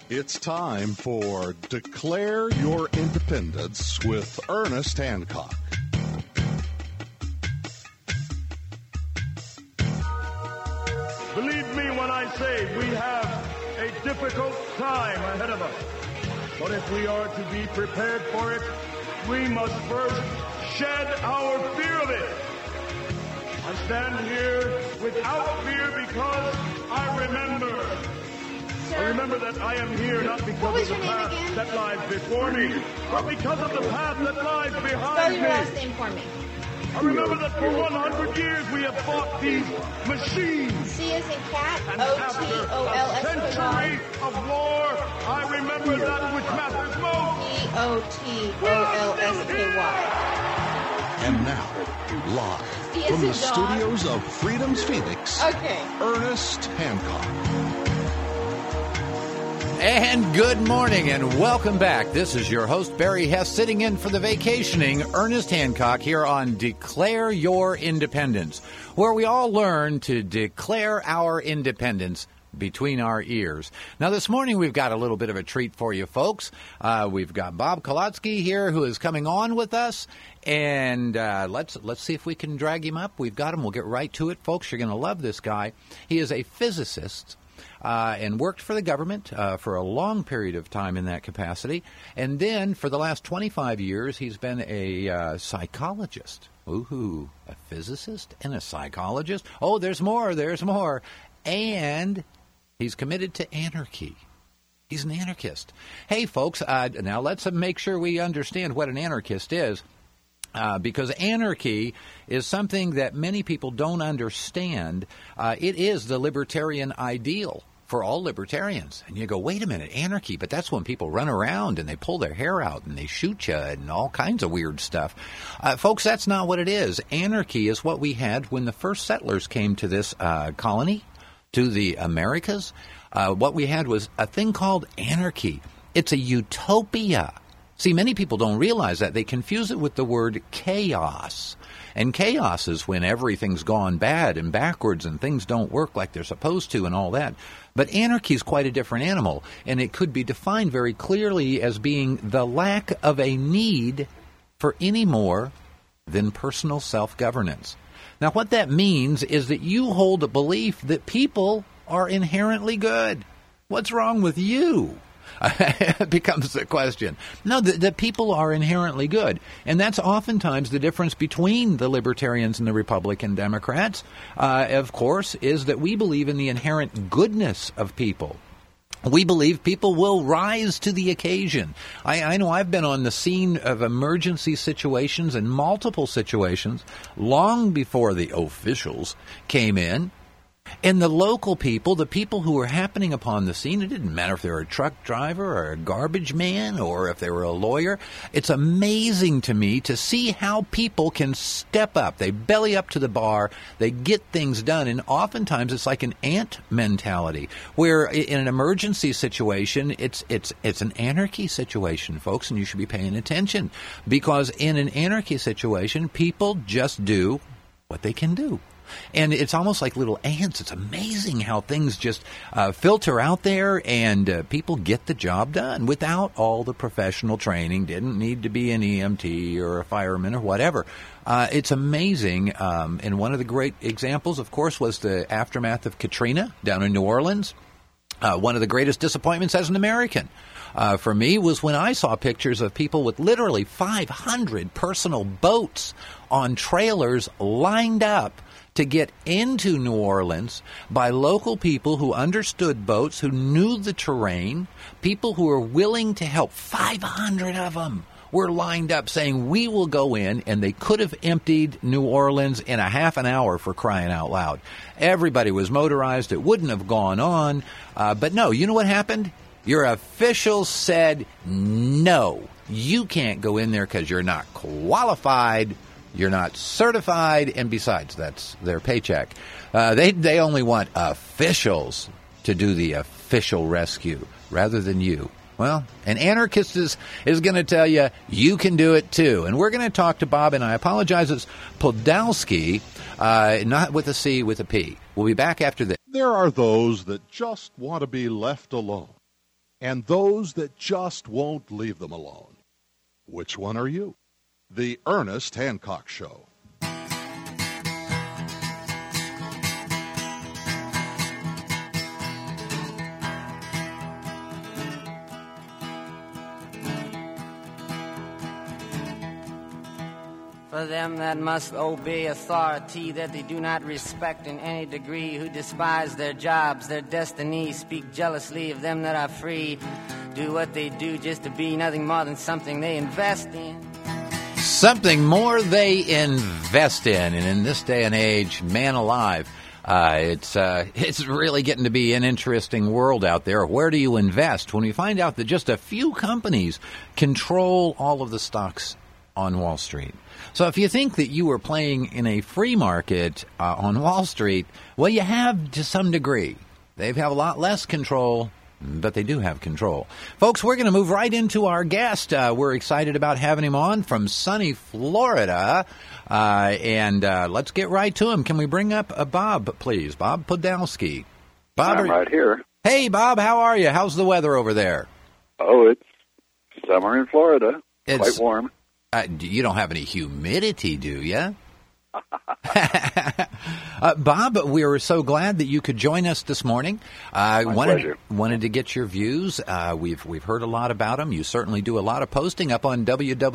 It's time for Declare Your Independence with Ernest Hancock. Believe me when I say we have a difficult time ahead of us. But if we are to be prepared for it, we must first shed our fear of it. I stand here without fear because I remember that I am here not because of the path that lies before me, but because of the path that lies behind me. Spell your last name for me. I remember that for 100 years we have fought these machines. C as in cat, And after a century of war, I remember that which matters most. P-O-T-O-L-S-K-Y. And now, live from the studios of Freedom's Phoenix, Ernest Hancock. And good morning and welcome back. This is your host, Barry Hess, sitting in for the vacationing Ernest Hancock here on Declare Your Independence, where we all learn to declare our independence between our ears. Now, this morning we've got a little bit of a treat for you folks. We've got Bob Kolotsky here who is coming on with us, and let's see if we can drag him up. We've got him. We'll get right to it, folks. You're going to love this guy. He is a physicist. And worked for the government for a long period of time in that capacity. And then for the last 25 years, he's been a psychologist. Ooh, a physicist and a psychologist. Oh, there's more. And he's committed to anarchy. He's an anarchist. Hey, folks, now let's make sure we understand what an anarchist is. Because anarchy is something that many people don't understand. It is the libertarian ideal for all libertarians. And you go, wait a minute, anarchy, but that's when people run around and they pull their hair out and they shoot you and all kinds of weird stuff. Folks, that's not what it is. Anarchy is what we had when the first settlers came to this colony, to the Americas. What we had was a thing called anarchy. It's a utopia. See, many people don't realize that. They confuse it with the word chaos. And chaos is when everything's gone bad and backwards and things don't work like they're supposed to and all that. But anarchy is quite a different animal, and it could be defined very clearly as being the lack of a need for any more than personal self-governance. Now, what that means is that you hold a belief that people are inherently good. What's wrong with you? Becomes the question. No, the people are inherently good. And that's oftentimes the difference between the Libertarians and the Republican Democrats, of course, is that we believe in the inherent goodness of people. We believe people will rise to the occasion. I know I've been on the scene of emergency situations and multiple situations long before the officials came in. And the local people, the people who were happening upon the scene, it didn't matter if they were a truck driver or a garbage man or if they were a lawyer. It's amazing to me to see how people can step up. They belly up to the bar. They get things done. And oftentimes it's like an ant mentality where in an emergency situation, it's an anarchy situation, folks, and you should be paying attention because in an anarchy situation, people just do what they can do. And it's almost like little ants. It's amazing how things just filter out there and people get the job done without all the professional training. Didn't need to be an EMT or a fireman or whatever. It's amazing. And one of the great examples, of course, was the aftermath of Katrina down in New Orleans. One of the greatest disappointments as an American for me was when I saw pictures of people with literally 500 personal boats on trailers lined up to get into New Orleans by local people who understood boats, who knew the terrain, people who were willing to help. 500 of them were lined up saying, we will go in, and they could have emptied New Orleans in a half an hour for crying out loud. Everybody was motorized. It wouldn't have gone on. But no, you know what happened? Your officials said, no, you can't go in there because you're not qualified. You're not certified, and besides, that's their paycheck. They only want officials to do the official rescue rather than you. Well, an anarchist is going to tell you you can do it too. And we're going to talk to Bob, and I apologize, it's Podolsky, not with a C, with a P. We'll be back after this. There are those that just want to be left alone. and those that just won't leave them alone. Which one are you? The Ernest Hancock Show. For them that must obey authority that they do not respect in any degree, who despise their jobs, their destiny, speak jealously of them that are free, do what they do just to be nothing more than something they invest in. Something more they invest in. And in this day and age, man alive, it's really getting to be an interesting world out there. Where do you invest? When we find out that just a few companies control all of the stocks on Wall Street. So if you think that you were playing in a free market on Wall Street, well, you have to some degree. They have a lot less control, but they do have control. Folks, we're going to move right into our guest. We're excited about having him on from sunny Florida. And let's get right to him. Can we bring up Bob, please? Bob Podolsky. Bob, I'm right here. Hey, Bob, how are you? How's the weather over there? Oh, it's summer in Florida. Quite warm. You don't have any humidity, do you? Bob, we were so glad that you could join us this morning. My pleasure. Wanted to get your views. We've heard a lot about them. You certainly do a lot of posting up on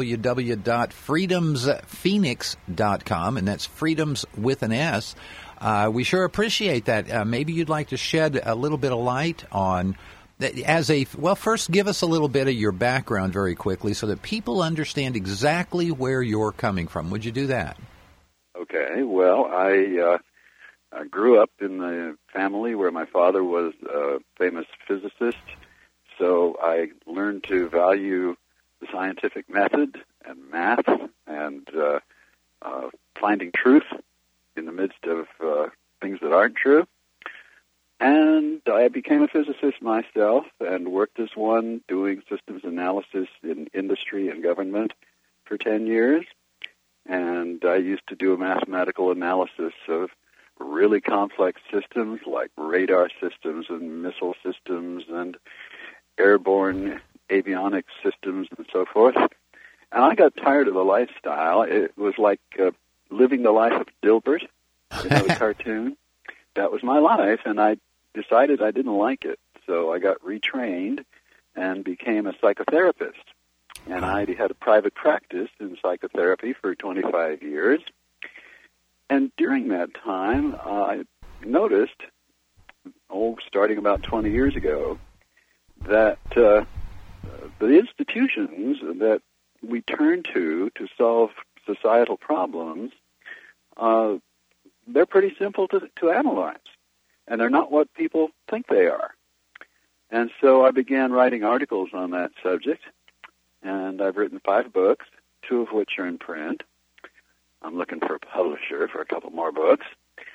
www.freedomsphoenix.com, and that's freedoms with an S. We sure appreciate that. Maybe you'd like to shed a little bit of light on... first give us a little bit of your background very quickly so that people understand exactly where you're coming from. Would you do that? Okay. Well, I grew up in a family where my father was a famous physicist, so I learned to value the scientific method and math and finding truth in the midst of things that aren't true. And I became a physicist myself and worked as one doing systems analysis in industry and government for 10 years. And I used to do a mathematical analysis of really complex systems like radar systems and missile systems and airborne avionics systems and so forth. And I got tired of the lifestyle. It was like living the life of Dilbert, the cartoon. That was my life, and I decided I didn't like it. So I got retrained and became a psychotherapist. And I had a private practice in psychotherapy for 25 years. And during that time, I noticed, starting about 20 years ago, that the institutions that we turn to solve societal problems, they're pretty simple to analyze, and they're not what people think they are. And so I began writing articles on that subject, and I've written 5 books, 2 of which are in print. I'm looking for a publisher for a couple more books.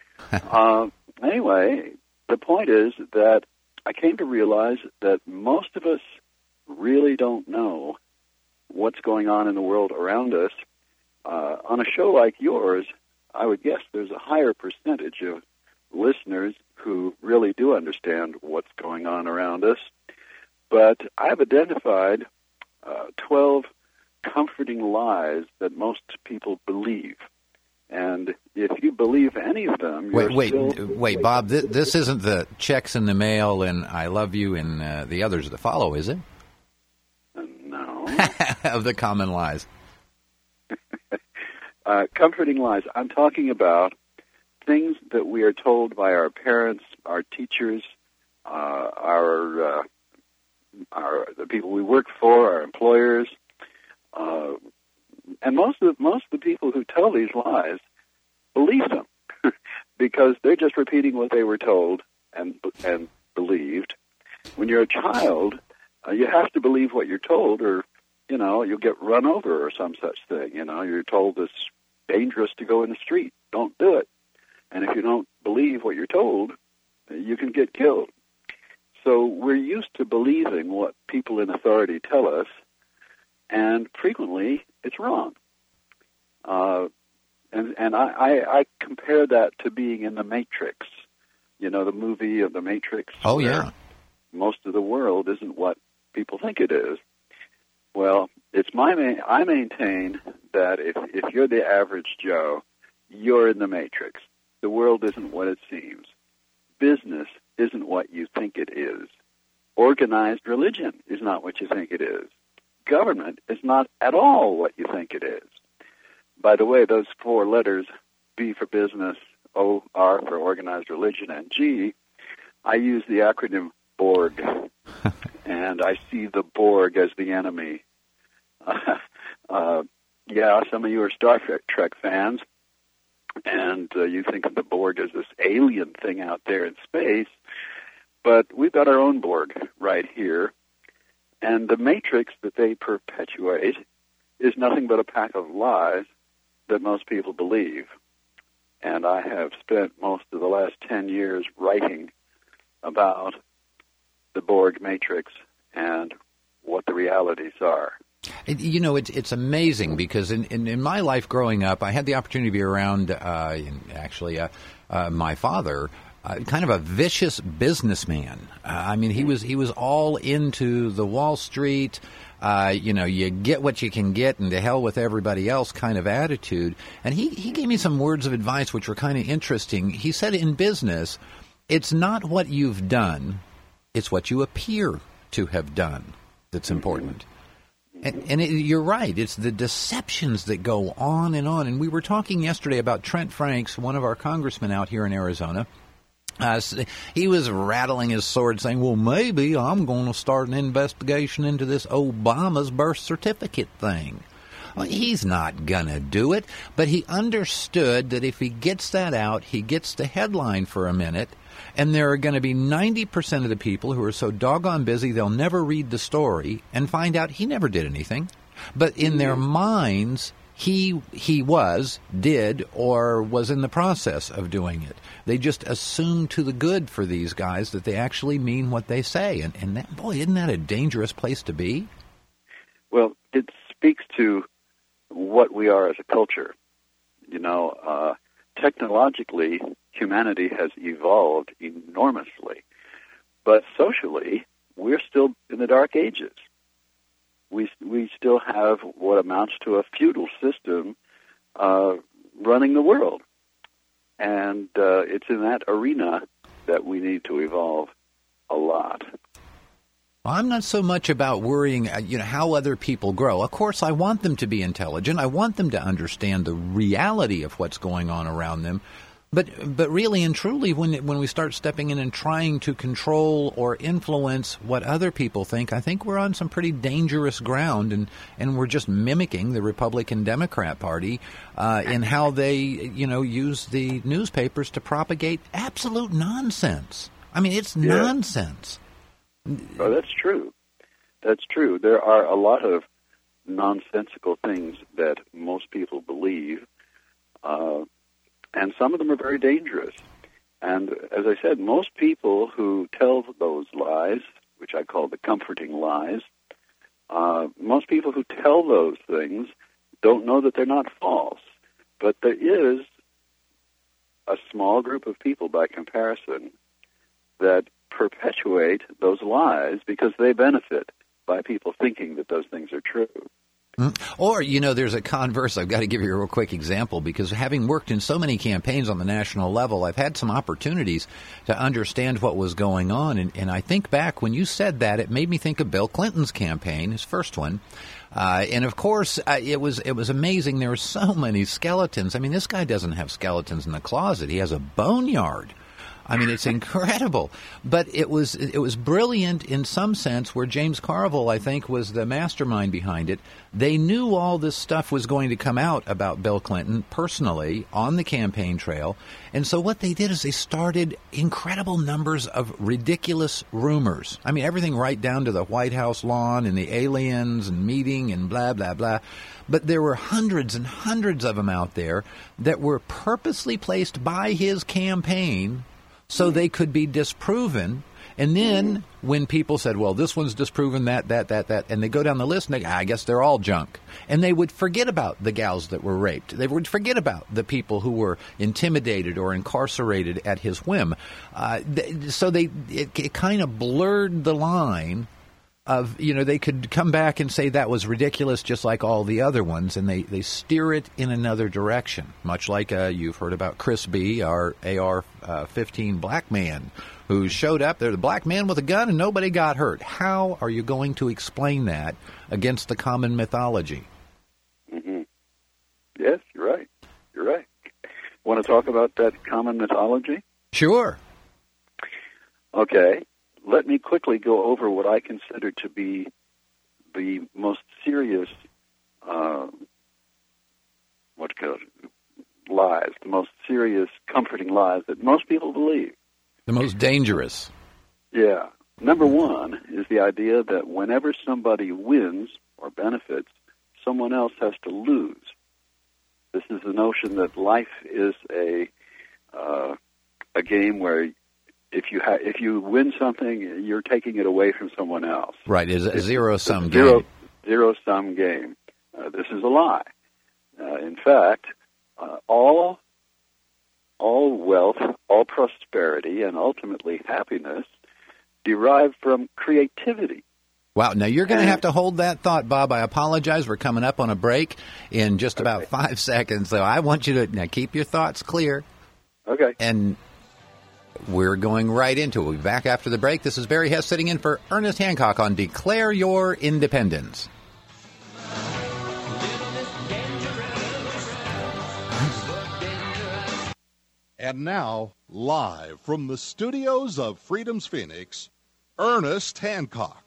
Anyway, the point is that I came to realize that most of us really don't know what's going on in the world around us. On a show like yours, I would guess there's a higher percentage of listeners who really do understand what's going on around us. But I've identified 12 comforting lies that most people believe. And if you believe any of them, Wait, Bob, this isn't the checks in the mail and I love you and the others that follow, is it? No. Of the common lies. Comforting lies. I'm talking about things that we are told by our parents, our teachers, the people we work for, our employers, and most of the people who tell these lies believe them because they're just repeating what they were told and believed. When you're a child, you have to believe what you're told, or you'll get run over or some such thing. You're told it's dangerous to go in the street. Don't do it. And if you don't believe what you're told, you can get killed. So we're used to believing what people in authority tell us, and frequently it's wrong. And I compare that to being in the Matrix, the movie of the Matrix. Oh, yeah. most of the world isn't what people think it is. Well, I maintain that if you're the average Joe, you're in the matrix. The world isn't what it seems. Business isn't what you think it is. Organized religion is not what you think it is. Government is not at all what you think it is. By the way, those 4 letters, B for business, O, R for organized religion, and G, I use the acronym BORG, and I see the Borg as the enemy. Yeah, some of you are Star Trek fans, and you think of the Borg as this alien thing out there in space, but we've got our own Borg right here, and the matrix that they perpetuate is nothing but a pack of lies that most people believe. And I have spent most of the last 10 years writing about the Borg matrix and what the realities are. You know, it's amazing because in my life growing up, I had the opportunity to be around, my father, kind of a vicious businessman. I mean, he was all into the Wall Street, you get what you can get and to hell with everybody else kind of attitude. And he gave me some words of advice which were kind of interesting. He said in business, it's not what you've done, it's what you appear to have done that's important. And you're right. It's the deceptions that go on. And we were talking yesterday about Trent Franks, one of our congressmen out here in Arizona. He was rattling his sword saying, well, maybe I'm going to start an investigation into this Obama's birth certificate thing. Well, he's not going to do it, but he understood that if he gets that out, he gets the headline for a minute, and there are going to be 90% of the people who are so doggone busy they'll never read the story and find out he never did anything. But in their minds, he did, or was in the process of doing it. They just assume to the good for these guys that they actually mean what they say. And that, boy, isn't that a dangerous place to be? Well, it speaks to what we are as a culture. Technologically, humanity has evolved enormously. But socially, we're still in the Dark Ages. We still have what amounts to a feudal system running the world. And it's in that arena that we need to evolve a lot. I'm not so much about worrying, how other people grow. Of course, I want them to be intelligent. I want them to understand the reality of what's going on around them. But really and truly, when we start stepping in and trying to control or influence what other people think, I think we're on some pretty dangerous ground, and we're just mimicking the Republican-Democrat Party in how they, use the newspapers to propagate absolute nonsense. I mean, it's nonsense. Oh, that's true. That's true. There are a lot of nonsensical things that most people believe, and some of them are very dangerous. And as I said, most people who tell those lies, which I call the comforting lies, most people who tell those things don't know that they're not false. But there is a small group of people, by comparison, that perpetuate those lies because they benefit by people thinking that those things are true. Or, there's a converse. I've got to give you a real quick example because having worked in so many campaigns on the national level, I've had some opportunities to understand what was going on. And I think back when you said that, it made me think of Bill Clinton's campaign, his first one. And of course, it was amazing. There were so many skeletons. I mean, this guy doesn't have skeletons in the closet. He has a boneyard. I mean, it's incredible. But it was brilliant in some sense where James Carville, I think, was the mastermind behind it. They knew all this stuff was going to come out about Bill Clinton personally on the campaign trail. And so what they did is they started incredible numbers of ridiculous rumors. I mean, everything right down to the White House lawn and the aliens and meeting and blah, blah, blah. But there were hundreds and hundreds of them out there that were purposely placed by his campaign so they could be disproven, And then when people said, well, this one's disproven that, and they go down the list and I guess they're all junk. And they would forget about the gals that were raped. They would forget about the people who were intimidated or incarcerated at his whim. So it kind of blurred the line of, they could come back and say that was ridiculous just like all the other ones, and they steer it in another direction, much like you've heard about Chris B., our AR-15 black man, who showed up there, the black man with a gun, and nobody got hurt. How are you going to explain that against the common mythology? Mm-hmm. Yes, you're right. You're right. Want to talk about that common mythology? Sure. Okay. Let me quickly go over what I consider to be the most serious lies, the most serious comforting lies that most people believe. The most dangerous. Yeah. Number one is the idea that whenever somebody wins or benefits, someone else has to lose. This is the notion that life is a game where if you win something, you're taking it away from someone else. Right. It's a zero-sum game. Zero-sum game. This is a lie. In fact, all wealth, all prosperity, and ultimately happiness derive from creativity. Wow. Now, you're going to have to hold that thought, Bob. I apologize. We're coming up on a break in just about 5 seconds, so I want you to now keep your thoughts clear. Okay. And we're going right into it. We'll be back after the break. This is Barry Hess sitting in for Ernest Hancock on Declare Your Independence. And now, live from the studios of Freedom's Phoenix, Ernest Hancock.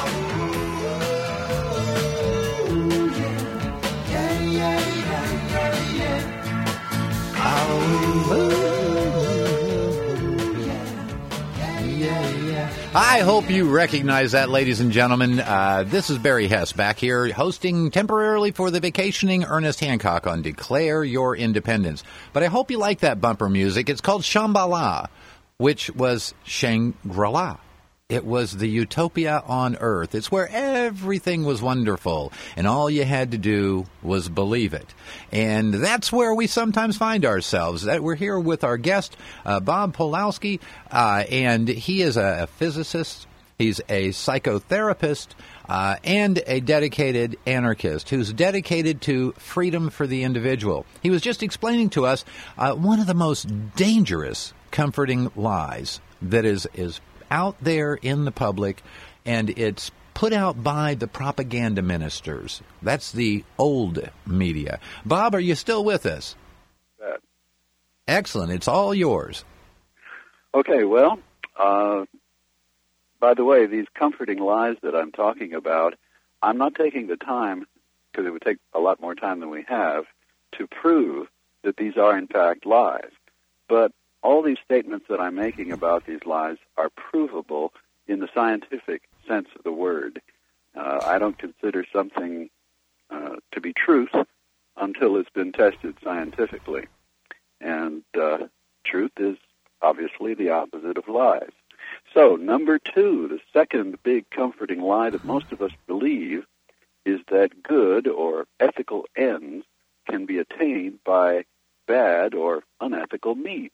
I hope you recognize that, ladies and gentlemen. This is Barry Hess back here hosting temporarily for the vacationing Ernest Hancock on Declare Your Independence. But I hope you like that bumper music. It's called Shambhala, which was Shangri-La. It was the utopia on earth. It's where everything was wonderful, and all you had to do was believe it. And that's where we sometimes find ourselves. We're here with our guest, Bob Pawlowski, and he is a physicist. He's a psychotherapist and a dedicated anarchist who's dedicated to freedom for the individual. He was just explaining to us one of the most dangerous comforting lies that is out there in the public, and it's put out by the propaganda ministers. That's the old media. Bob, are you still with us? Excellent. It's all yours. Okay, well, by the way, these comforting lies that I'm talking about, I'm not taking the time, because it would take a lot more time than we have, to prove that these are in fact lies. But all these statements that I'm making about these lies are provable in the scientific sense of the word. I don't consider something to be truth until it's been tested scientifically. And truth is obviously the opposite of lies. So, number two, the second big comforting lie that most of us believe is that good or ethical ends can be attained by bad or unethical means.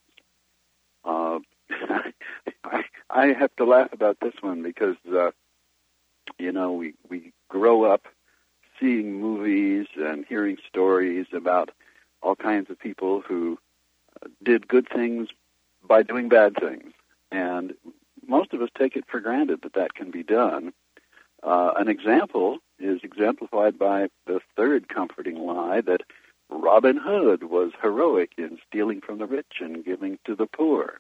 I have to laugh about this one because, we grow up seeing movies and hearing stories about all kinds of people who did good things by doing bad things. And most of us take it for granted that that can be done. An example is exemplified by the third comforting lie that Robin Hood was heroic in stealing from the rich and giving to the poor.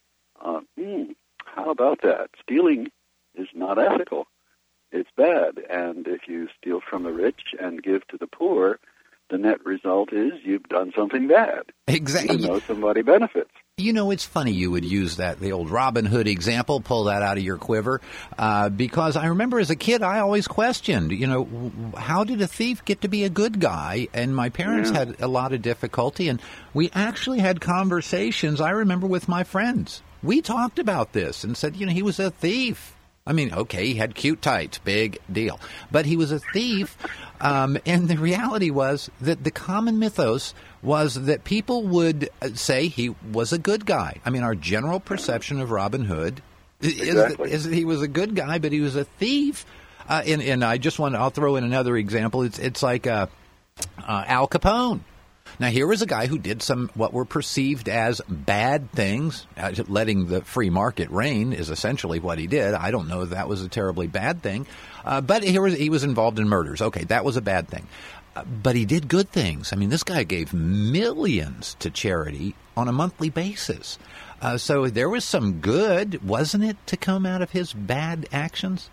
How about that? Stealing is not ethical. It's bad. And if you steal from the rich and give to the poor, the net result is you've done something bad. Exactly. Even though somebody benefits. You know, it's funny you would use that, the old Robin Hood example, pull that out of your quiver, because I remember as a kid I always questioned, how did a thief get to be a good guy? And my parents had a lot of difficulty, and we actually had conversations, I remember, with my friends We talked about this and said, he was a thief. I mean, okay, he had cute tights, big deal. But he was a thief, and the reality was that the common mythos was that people would say he was a good guy. I mean, our general perception of Robin Hood is that he was a good guy, but he was a thief. And I'll throw in another example. It's like Al Capone. Now, here was a guy who did some what were perceived as bad things. Letting the free market reign is essentially what he did. I don't know if that was a terribly bad thing. But he was involved in murders. Okay, that was a bad thing. But he did good things. I mean, this guy gave millions to charity on a monthly basis. So there was some good, wasn't it, to come out of his bad actions?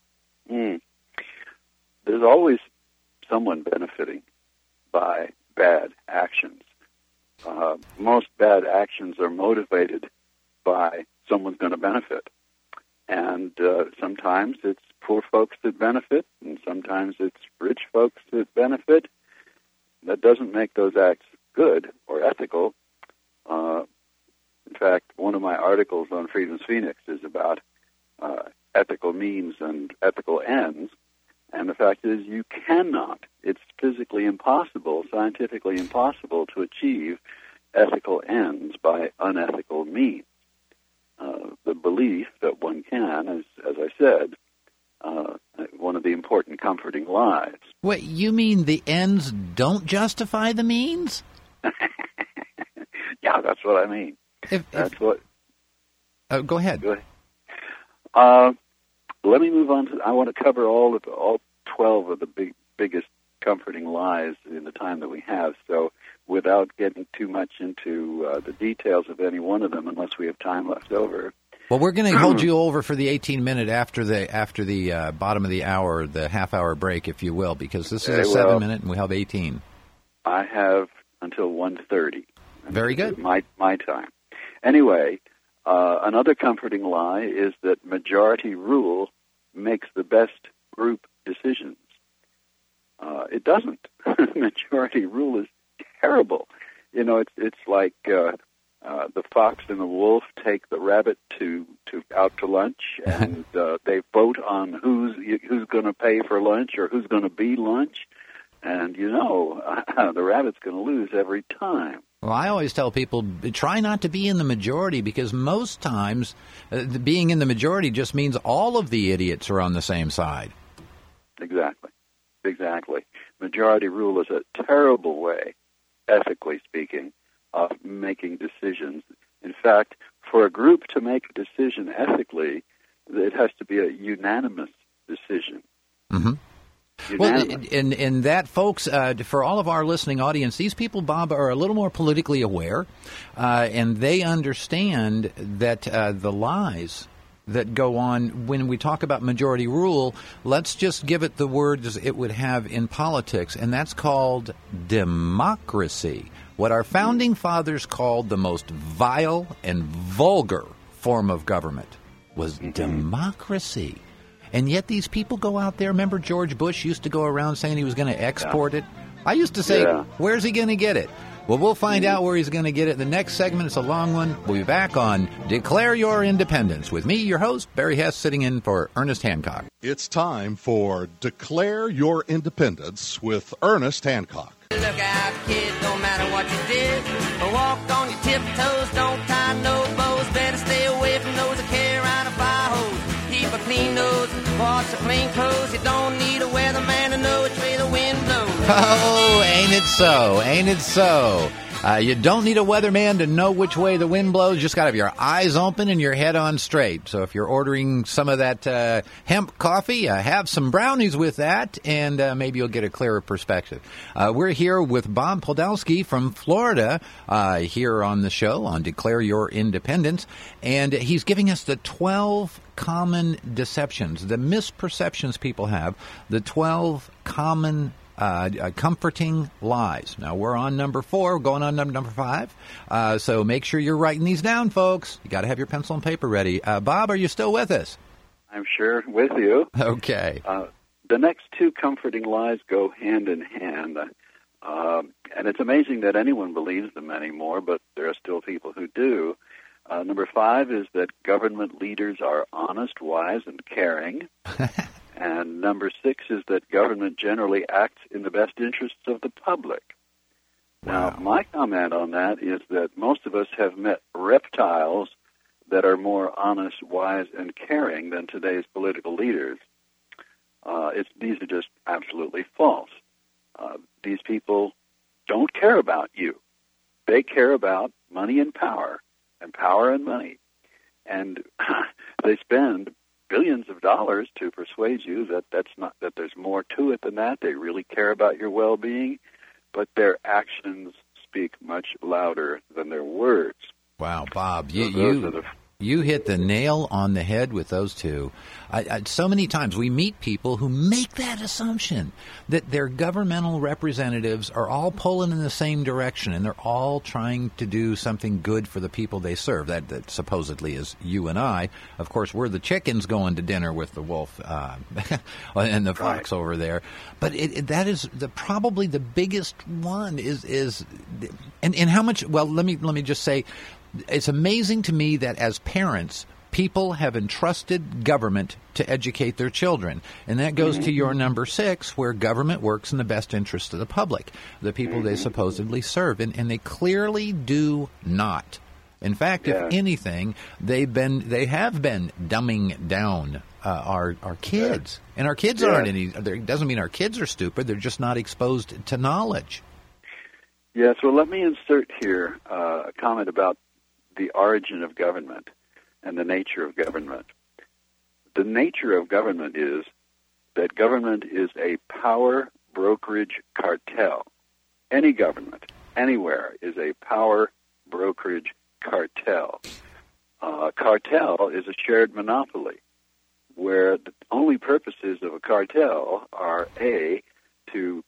There's always someone benefiting by bad actions. Most bad actions are motivated by someone's going to benefit. And sometimes it's poor folks that benefit, and sometimes it's rich folks that benefit. That doesn't make those acts good or ethical. In fact, one of my articles on Freedom's Phoenix is about ethical means and ethical ends. And the fact is, you cannot, it's physically impossible, scientifically impossible to achieve ethical ends by unethical means. The belief that one can, as I said, one of the important comforting lies. Wait, you mean the ends don't justify the means? Yeah, that's what I mean. Go ahead. Go ahead. Let me move on I want to cover all 12 of the biggest comforting lies in the time that we have. So without getting too much into the details of any one of them, unless we have time left over. Well, we're going to hold you over for the 18-minute after the bottom of the hour, the half-hour break, if you will, because this is a 7-minute and we have 18. I have until 1:30. Very good. My time. Anyway, another comforting lie is that majority rule makes the best group decisions. It doesn't. Majority rule is terrible. It's like the fox and the wolf take the rabbit out to lunch, and they vote on who's going to pay for lunch or who's going to be lunch, and the rabbit's going to lose every time. Well, I always tell people, try not to be in the majority, because most times being in the majority just means all of the idiots are on the same side. Exactly. Majority rule is a terrible way, ethically speaking, of making decisions. In fact, for a group to make a decision ethically, it has to be a unanimous decision. Mm-hmm. Well, and that, folks, for all of our listening audience, these people, Bob, are a little more politically aware, and they understand that the lies that go on when we talk about majority rule, let's just give it the words it would have in politics, and that's called democracy. What our founding fathers called the most vile and vulgar form of government was democracy. And yet these people go out there. Remember George Bush used to go around saying he was going to export it? I used to say, where's he going to get it? Well, we'll find out where he's going to get it. The next segment is a long one. We'll be back on Declare Your Independence with me, your host, Barry Hess, sitting in for Ernest Hancock. It's time for Declare Your Independence with Ernest Hancock. Look out, kid, no matter what you did. Walk on your tiptoes, don't tie no bows. Better stay away from those that carry around a fire hose. Keep a clean nose, wash some clean clothes. You don't need a weatherman to know which way the wind blows. Oh, ain't it so? Ain't it so? You don't need a weatherman to know which way the wind blows. You just got to have your eyes open and your head on straight. So if you're ordering some of that hemp coffee, have some brownies with that, and maybe you'll get a clearer perspective. We're here with Bob Podolsky from Florida here on the show on Declare Your Independence, and he's giving us the 12 common deceptions, the misperceptions people have, the 12 common comforting lies. Now, we're on number 4, going on number 5. So make sure you're writing these down, folks. You got to have your pencil and paper ready. Bob, are you still with us? I'm sure with you. Okay. The next 2 comforting lies go hand in hand. And it's amazing that anyone believes them anymore, but there are still people who do. Number 5 is that government leaders are honest, wise, and caring. And number 6 is that government generally acts in the best interests of the public. Wow. Now, my comment on that is that most of us have met reptiles that are more honest, wise, and caring than today's political leaders. These are just absolutely false. These people don't care about you. They care about money and power and money. And they spend billions of dollars to persuade you that there's more to it than that. They really care about your well-being, but their actions speak much louder than their words. Wow, Bob, you hit the nail on the head with those two. So many times we meet people who make that assumption that their governmental representatives are all pulling in the same direction and they're all trying to do something good for the people they serve. That supposedly is you and I. Of course, we're the chickens going to dinner with the wolf and the fox over there. But that is probably the biggest one and how much? Well, let me just say. It's amazing to me that as parents, people have entrusted government to educate their children. And that goes to your number 6, where government works in the best interest of the public, the people they supposedly serve. And they clearly do not. In fact, if anything, they have been dumbing down our kids. And our kids aren't it doesn't mean our kids are stupid. They're just not exposed to knowledge. Yes, well, let me insert here a comment about the origin of government and the nature of government. The nature of government is that government is a power brokerage cartel. Any government, anywhere, is a power brokerage cartel. Cartel is a shared monopoly where the only purposes of a cartel are, A, to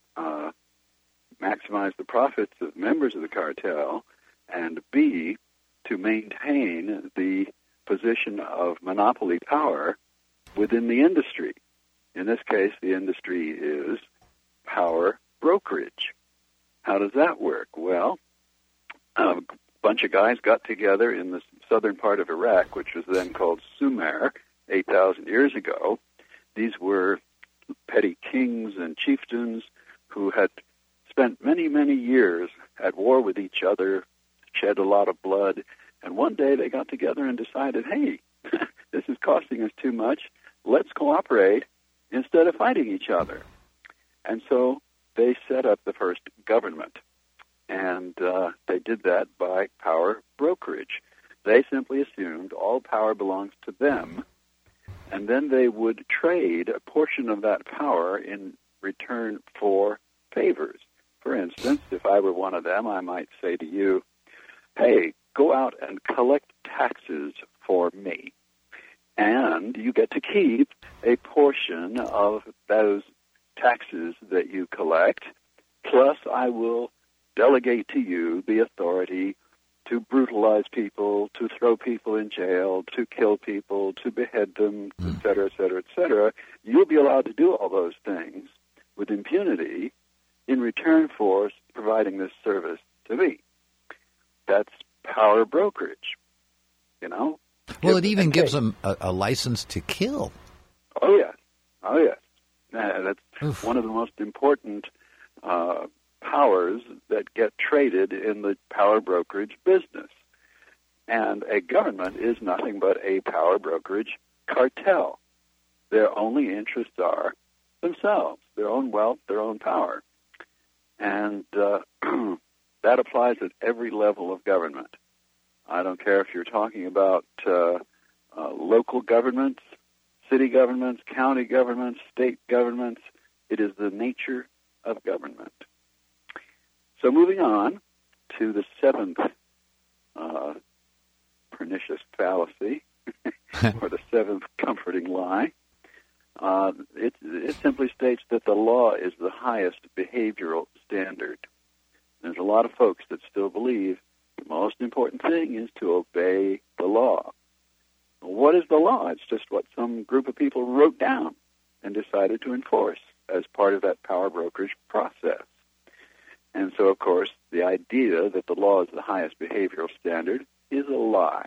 maximize the profits of members of the cartel, and B, to maintain the position of monopoly power within the industry. In this case, the industry is power brokerage. How does that work? Well, a bunch of guys got together in the southern part of Iraq, which was then called Sumer, 8,000 years ago. These were petty kings and chieftains who had spent many, many years at war with each other, shed a lot of blood, and one day they got together and decided, hey, this is costing us too much. Let's cooperate instead of fighting each other. And so they set up the first government, and they did that by power brokerage. They simply assumed all power belongs to them, and then they would trade a portion of that power in return for favors. For instance, if I were one of them, I might say to you, hey, go out and collect taxes for me, and you get to keep a portion of those taxes that you collect, plus I will delegate to you the authority to brutalize people, to throw people in jail, to kill people, to behead them, et cetera, et cetera, et cetera. You'll be allowed to do all those things with impunity in return for providing this service to me. That's power brokerage, you know? Well, it even gives them a license to kill. Oh, yes. That's one of the most important powers that get traded in the power brokerage business. And a government is nothing but a power brokerage cartel. Their only interests are themselves, their own wealth, their own power. And that applies at every level of government. I don't care if you're talking about local governments, city governments, county governments, state governments. It is the nature of government. So moving on to the 7th pernicious fallacy, or the 7th comforting lie. It simply states that the law is the highest behavioral standard. There's a lot of folks that still believe the most important thing is to obey the law. Well, what is the law? It's just what some group of people wrote down and decided to enforce as part of that power brokerage process. And so, of course, the idea that the law is the highest behavioral standard is a lie.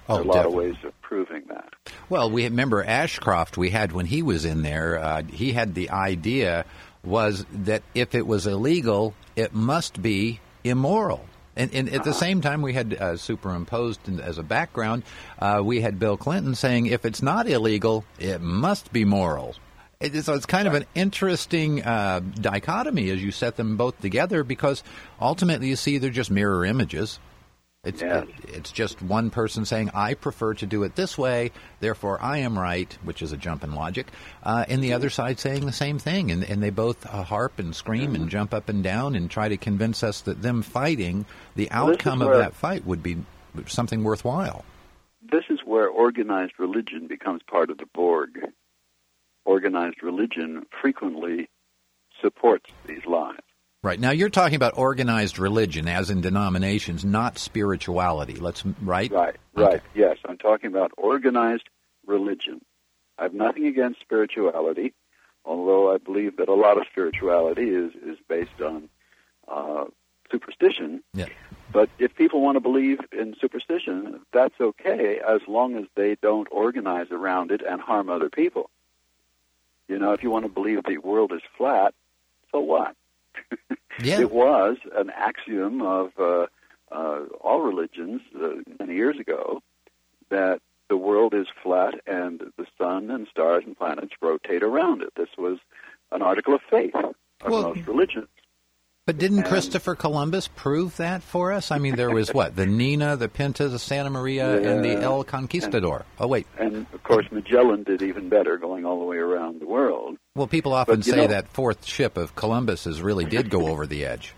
There are a lot of ways of proving that. Well, we remember Ashcroft we had when he was in there. He had the idea was that if it was illegal, it must be immoral. And at the same time, we had superimposed as a background, we had Bill Clinton saying if it's not illegal, it must be moral. So it's kind of an interesting dichotomy as you set them both together, because ultimately you see they're just mirror images. It's just one person saying, I prefer to do it this way, therefore I am right, which is a jump in logic, and the other side saying the same thing. And they both harp and scream and jump up and down and try to convince us that them fighting, the outcome of that fight would be something worthwhile. This is where organized religion becomes part of the Borg. Organized religion frequently supports these lies. Right. Now, you're talking about organized religion, as in denominations, not spirituality. Right? Right, okay. Yes, I'm talking about organized religion. I have nothing against spirituality, although I believe that a lot of spirituality is based on superstition. Yeah. But if people want to believe in superstition, that's okay, as long as they don't organize around it and harm other people. You know, if you want to believe the world is flat, so what? Yeah. It was an axiom of all religions many years ago that the world is flat and the sun and stars and planets rotate around it. This was an article of faith of most religions. But didn't Christopher Columbus prove that for us? I mean, there was the Nina, the Pinta, the Santa Maria, and the El Conquistador. And, of course, Magellan did even better, going all the way around the world. Well, people often say that fourth ship of Columbus's really did go over the edge.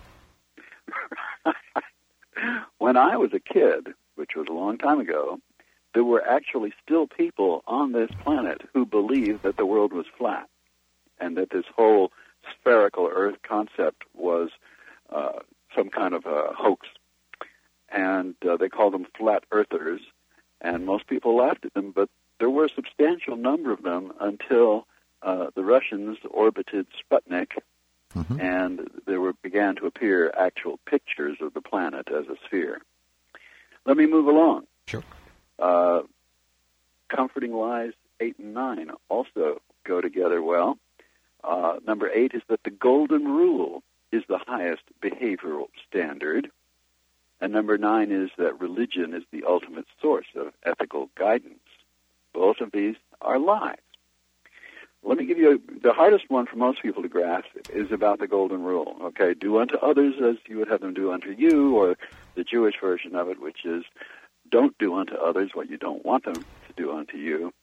When I was a kid, which was a long time ago, there were actually still people on this planet who believed that the world was flat and that this whole spherical Earth concept was some kind of a hoax. And they called them flat earthers, and most people laughed at them, but there were a substantial number of them until the Russians orbited Sputnik, and there began to appear actual pictures of the planet as a sphere. Let me move along. Sure. Comforting lies 8 and 9 also go together well. Number 8 is that the golden rule is the highest behavioral standard. And number 9 is that religion is the ultimate source of ethical guidance. Both of these are lies. Let me give you the hardest one for most people to grasp is about the golden rule. Okay, do unto others as you would have them do unto you, or the Jewish version of it, which is don't do unto others what you don't want them to do unto you.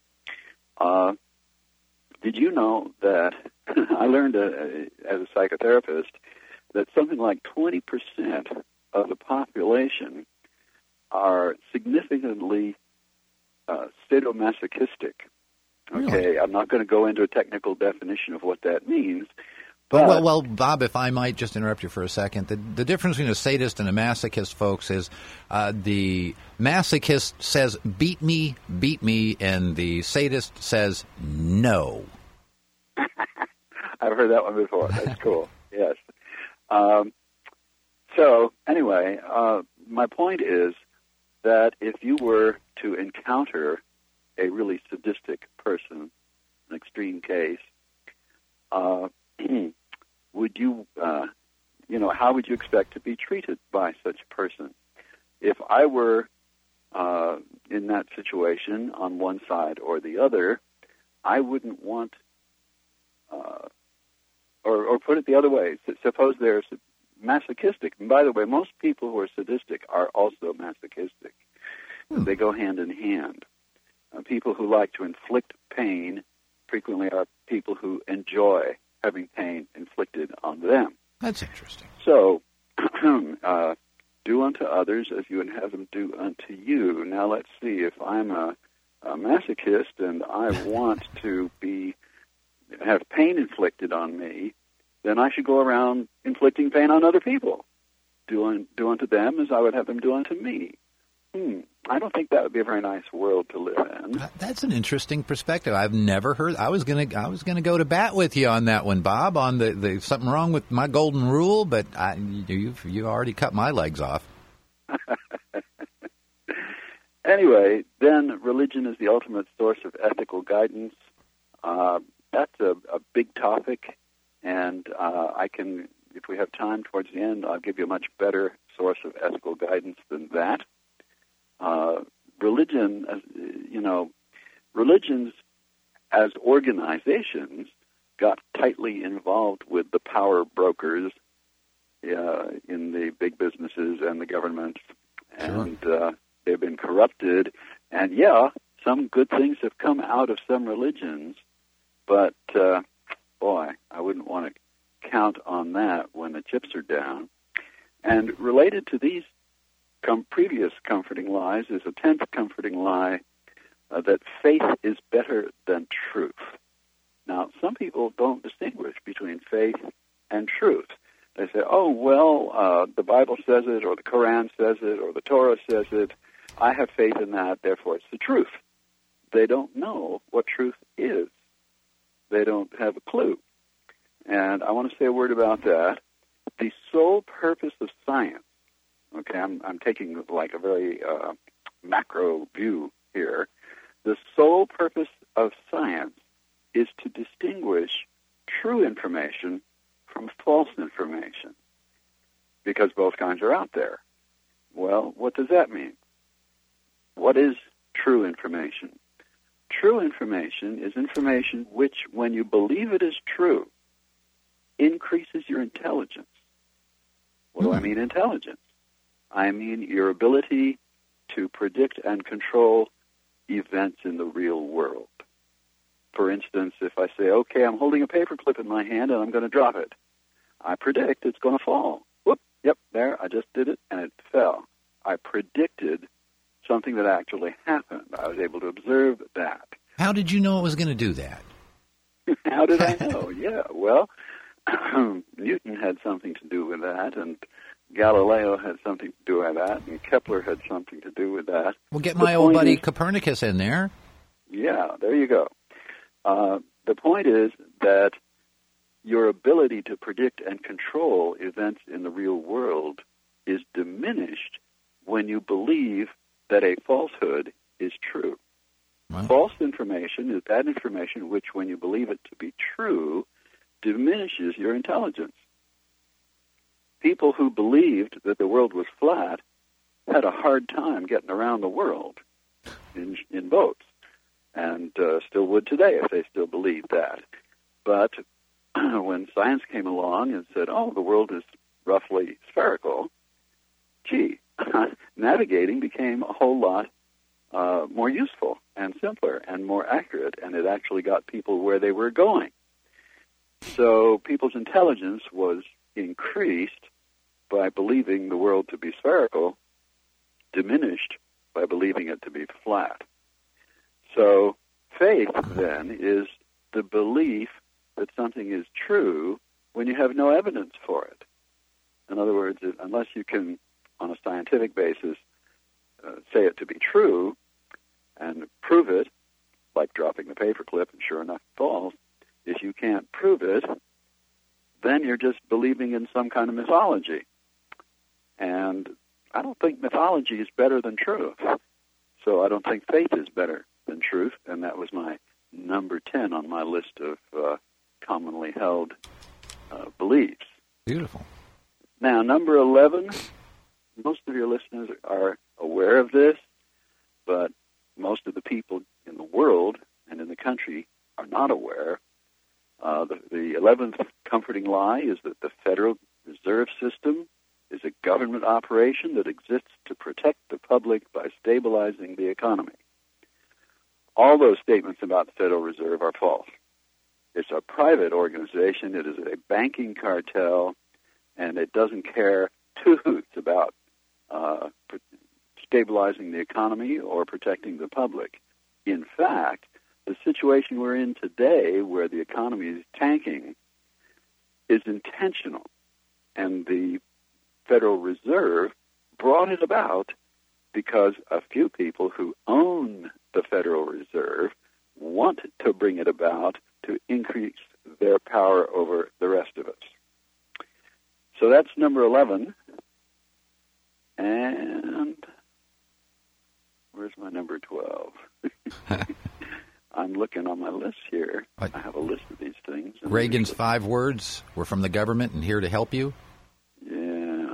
Did you know that I learned as a psychotherapist that something like 20% of the population are significantly sadomasochistic? Okay, really? I'm not going to go into a technical definition of what that means. But well, Bob, if I might just interrupt you for a second, the difference between a sadist and a masochist, folks, is the masochist says, beat me, and the sadist says, no. I've heard that one before. That's cool. Yes. So, anyway, my point is that if you were to encounter a really sadistic person, an extreme case, would you, how would you expect to be treated by such a person? If I were in that situation on one side or the other, I wouldn't want, or put it the other way, suppose they're masochistic. And by the way, most people who are sadistic are also masochistic. They go hand in hand. People who like to inflict pain frequently are people who enjoy having pain inflicted on them. That's interesting. So, do unto others as you would have them do unto you. Now let's see, if I'm a masochist and I want to have pain inflicted on me, then I should go around inflicting pain on other people. Do unto them as I would have them do unto me. I don't think that would be a very nice world to live in. That's an interesting perspective. I've never heard. I was gonna go to bat with you on that one, Bob. On the something wrong with my golden rule, but you already cut my legs off. Anyway, then religion is the ultimate source of ethical guidance. That's a big topic, and I can, if we have time towards the end, I'll give you a much better source of ethical guidance than that. Religion, religions as organizations got tightly involved with the power brokers in the big businesses and the government, and they've been corrupted. And some good things have come out of some religions, but boy, I wouldn't want to count on that when the chips are down. And related to these previous comforting lies is a 10th comforting lie, that faith is better than truth. Now, some people don't distinguish between faith and truth. They say, the Bible says it, or the Quran says it, or the Torah says it. I have faith in that, therefore it's the truth. They don't know what truth is. They don't have a clue. And I want to say a word about that. The sole purpose of science, okay, I'm taking like a very macro view here. The sole purpose of science is to distinguish true information from false information, because both kinds are out there. Well, what does that mean? What is true information? True information is information which, when you believe it is true, increases your intelligence. What do I mean intelligence? I mean your ability to predict and control events in the real world. For instance, if I say, okay, I'm holding a paperclip in my hand and I'm going to drop it, I predict it's going to fall. Whoop, yep, there, I just did it and it fell. I predicted something that actually happened. I was able to observe that. How did you know it was going to do that? How did I know? Yeah, well, Newton had something to do with that, and Galileo had something to do with that, and Kepler had something to do with that. We'll get my old buddy Copernicus in there. Yeah, there you go. The point is that your ability to predict and control events in the real world is diminished when you believe that a falsehood is true. Right. False information is that information which, when you believe it to be true, diminishes your intelligence. People who believed that the world was flat had a hard time getting around the world in boats, and still would today if they still believed that. But when science came along and said, the world is roughly spherical, navigating became a whole lot more useful and simpler and more accurate, and it actually got people where they were going. So people's intelligence was increased by believing the world to be spherical, diminished by believing it to be flat. So faith, then, is the belief that something is true when you have no evidence for it. In other words, unless you can, on a scientific basis, say it to be true and prove it, like dropping the paperclip and sure enough it falls, if you can't prove it, then you're just believing in some kind of mythology. And I don't think mythology is better than truth. So I don't think faith is better than truth, and that was my number 10 on my list of commonly held beliefs. Beautiful. Now, number 11, most of your listeners are aware of this, but most of the people in the world and in the country are not aware. The 11th comforting lie is that the Federal Reserve System is a government operation that exists to protect the public by stabilizing the economy. All those statements about the Federal Reserve are false. It's a private organization. It is a banking cartel, and it doesn't care two hoots about stabilizing the economy or protecting the public. In fact, the situation we're in today, where the economy is tanking, is intentional, and the Federal Reserve brought it about because a few people who own the Federal Reserve want to bring it about to increase their power over the rest of us. So that's number 11. And where's my number 12? looking on my list here. I have a list of these things. Reagan's 5 words were from the government and here to help you? Yeah.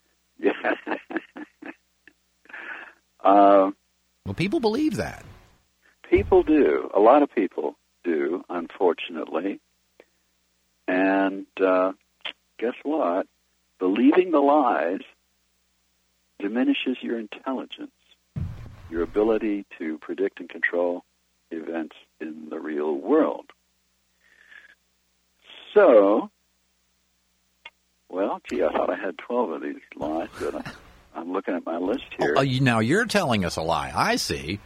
Well, people believe that. People do. A lot of people do, unfortunately. And guess what? Believing the lies diminishes your intelligence, your ability to predict and control events in the real world. So, well, gee, I thought I had 12 of these lies, but I'm looking at my list here. Now you're telling us a lie. I see.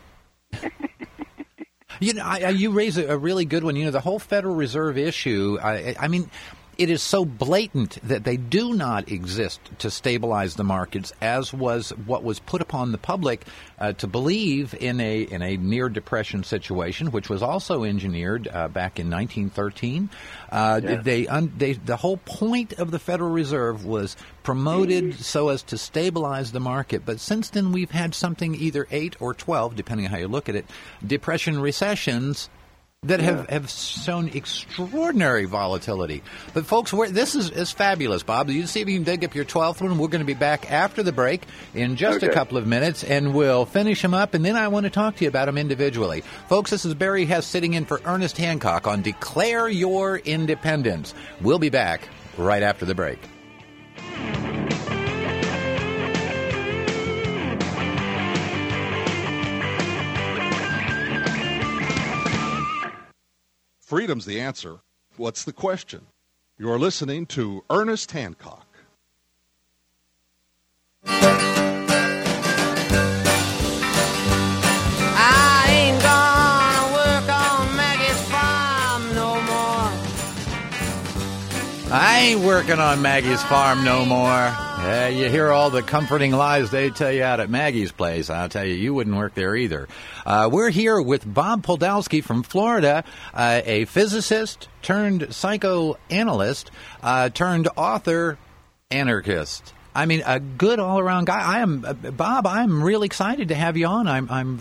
You raise a really good one. The whole Federal Reserve issue, I mean, it is so blatant that they do not exist to stabilize the markets, as was what was put upon the public to believe in a near depression situation, which was also engineered back in 1913. The whole point of the Federal Reserve was promoted so as to stabilize the market. But since then, we've had something either 8 or 12, depending on how you look at it, depression recessions that have shown extraordinary volatility. But, folks, this is fabulous, Bob. You see if you can dig up your 12th one. We're going to be back after the break in just a couple of minutes, and we'll finish them up, and then I want to talk to you about them individually. Folks, this is Barry Hess sitting in for Ernest Hancock on Declare Your Independence. We'll be back right after the break. Freedom's the answer. What's the question? You're listening to Ernest Hancock. I ain't gonna work on Maggie's farm no more. I ain't working on Maggie's farm no more. You hear all the comforting lies they tell you out at Maggie's place. I'll tell you, you wouldn't work there either. We're here with Bob Podolsky from Florida, a physicist turned psychoanalyst turned author anarchist. I mean, a good all-around guy. Bob, I'm really excited to have you on.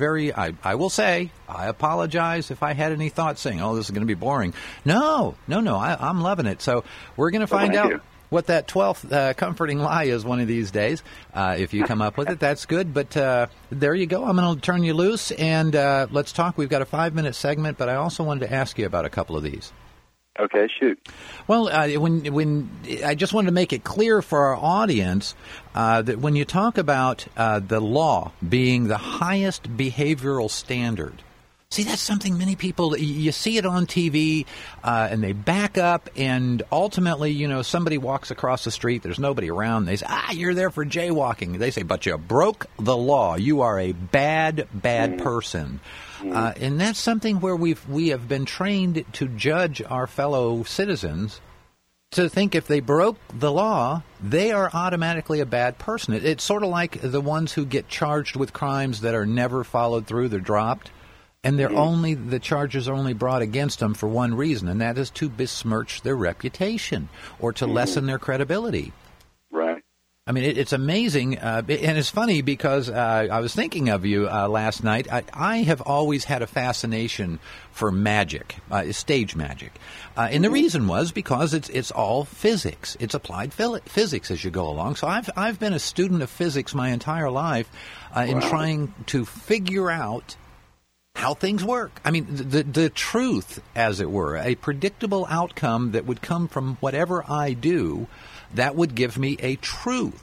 I will say, I apologize if I had any thoughts saying, oh, this is going to be boring. No, I'm loving it. So we're going to find out what that 12th comforting lie is one of these days. If you come up with it, that's good. But there you go. I'm going to turn you loose, and let's talk. We've got a 5-minute segment, but I also wanted to ask you about a couple of these. Okay, shoot. Well, when I just wanted to make it clear for our audience that when you talk about the law being the highest behavioral standard, see, that's something many people, you see it on TV, and they back up, and ultimately, somebody walks across the street, there's nobody around, they say, you're there for jaywalking. They say, but you broke the law. You are a bad person. And that's something where we have been trained to judge our fellow citizens to think if they broke the law, they are automatically a bad person. It's sort of like the ones who get charged with crimes that are never followed through, they're dropped. And the charges are only brought against them for one reason, and that is to besmirch their reputation or to lessen their credibility. Right. I mean, it's amazing, and it's funny because I was thinking of you last night. I have always had a fascination for magic, stage magic, and the reason was because it's all physics. It's applied physics as you go along. So I've been a student of physics my entire life in trying to figure out how things work. I mean, the truth, as it were, a predictable outcome that would come from whatever I do, that would give me a truth.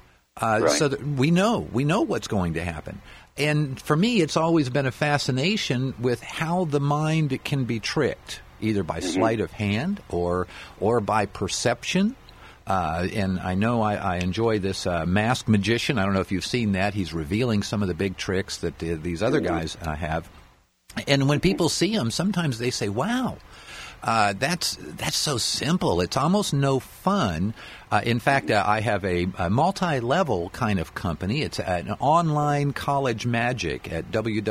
So that we know what's going to happen. And for me, it's always been a fascination with how the mind can be tricked, either by sleight of hand or by perception. And I know I enjoy this masked magician. I don't know if you've seen that. He's revealing some of the big tricks that these other guys have. And when people see him, sometimes they say, wow, that's so simple. It's almost no fun. In fact, I have a multi-level kind of company. It's an online college magic at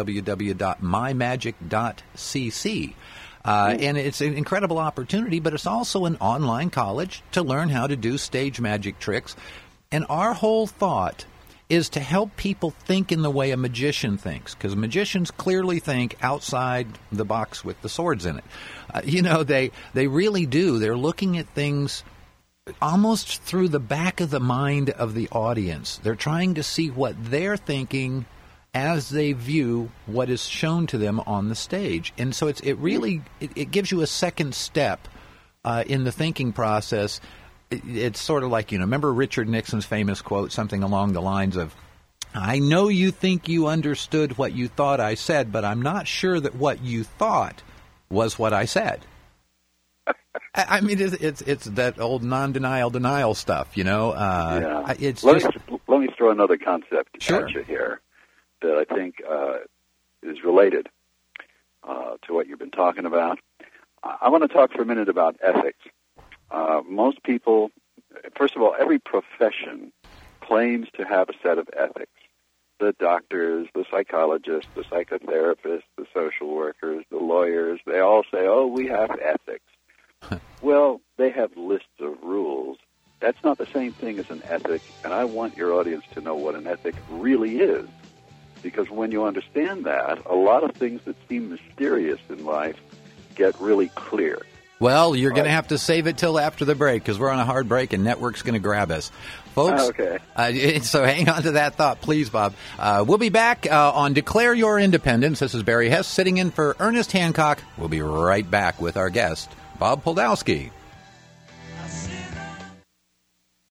www.mymagic.cc. And it's an incredible opportunity, but it's also an online college to learn how to do stage magic tricks. And our whole thought is to help people think in the way a magician thinks, because magicians clearly think outside the box with the swords in it. They really do. They're looking at things almost through the back of the mind of the audience. They're trying to see what they're thinking as they view what is shown to them on the stage. And so it gives you a second step in the thinking process. It's sort of like, remember Richard Nixon's famous quote, something along the lines of, "I know you think you understood what you thought I said, but I'm not sure that what you thought was what I said." I mean, it's that old denial stuff, Yeah. It's let me throw another concept Sure. at you here that I think is related to what you've been talking about. I want to talk for a minute about ethics. Most people, first of all, every profession claims to have a set of ethics. The doctors, the psychologists, the psychotherapists, the social workers, the lawyers, they all say, "Oh, we have ethics." Well, they have lists of rules. That's not the same thing as an ethic, and I want your audience to know what an ethic really is. Because when you understand that, a lot of things that seem mysterious in life get really clear. Well, you're going to have to save it till after the break, because we're on a hard break and network's going to grab us. Folks, Okay. So hang on to that thought, please, Bob. We'll be back on Declare Your Independence. This is Barry Hess sitting in for Ernest Hancock. We'll be right back with our guest, Bob Poldowski.